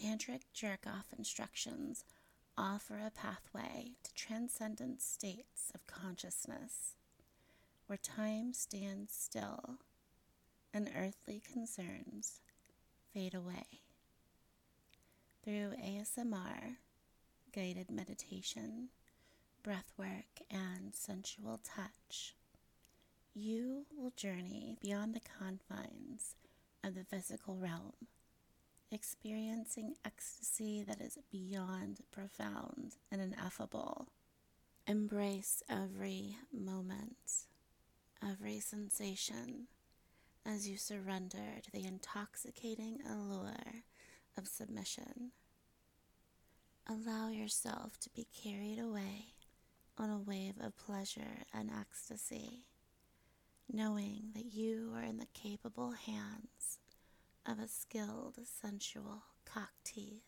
Tantric jerk-off instructions offer a pathway to transcendent states of consciousness where time stands still and earthly concerns fade away. Through ASMR, guided meditation, breathwork, and sensual touch, you will journey beyond the confines of the physical realm, experiencing ecstasy that is beyond profound and ineffable. Embrace every moment, every sensation, as you surrender to the intoxicating allure of submission. Allow yourself to be carried away on a wave of pleasure and ecstasy, knowing that you are in the capable hands of a skilled, sensual Kakti